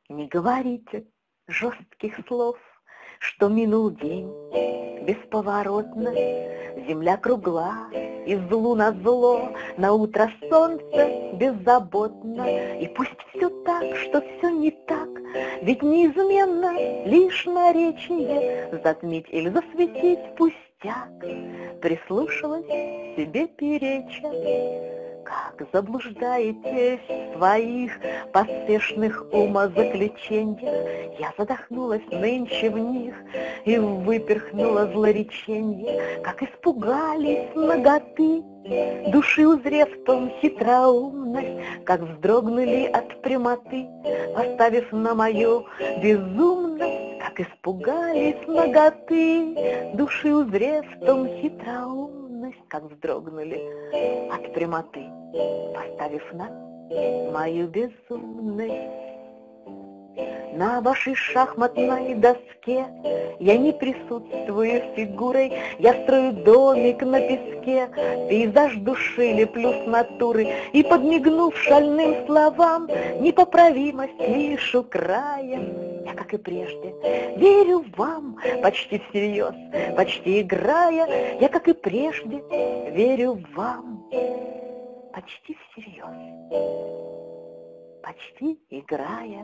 Не говорите жестких слов, что минул день бесповоротно, земля кругла, и злу на зло, на утро солнце беззаботно. И пусть все так, что все не так, ведь неизменно лишь наречие затмить или засветить пустяк. Прислушалась себе переча, как заблуждаетесь в своих поспешных умозаключениях. Я задохнулась нынче в них и выперхнула злореченье, как испугались наготы души, узрев в том хитроумность, как вздрогнули от прямоты, поставив на мою безумность, как испугались наготы души, узрев в том хитроумность, как вздрогнули от прямоты, поставив на мою безумность. На вашей шахматной доске я не присутствую фигурой, я строю домик на песке, пейзаж души леплю с натуры, и, подмигнув шальным словам, непоправимость вижу края. Я, как и прежде, верю вам почти всерьез, почти играя, я, как и прежде, верю вам почти всерьез, почти играя.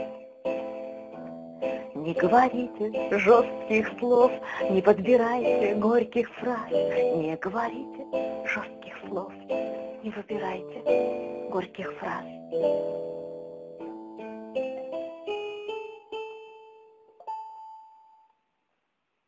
Не говорите жестких слов, не подбирайте горьких фраз, не говорите жестких слов, не выбирайте горьких фраз.